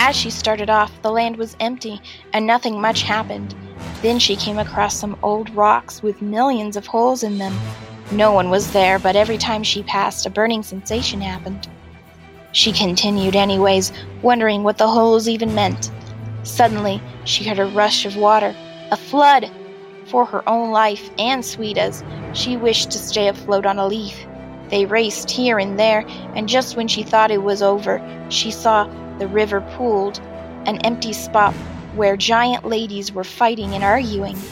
As she started off, the land was empty and nothing much happened. Then she came across some old rocks with millions of holes in them. No one was there, but every time she passed, a burning sensation happened. She continued anyways, wondering what the holes even meant. Suddenly, she heard a rush of water, a flood. For her own life and Sweeta's, she wished to stay afloat on a leaf. They raced here and there, and just when she thought it was over, she saw the river pooled, an empty spot where giant ladies were fighting and arguing.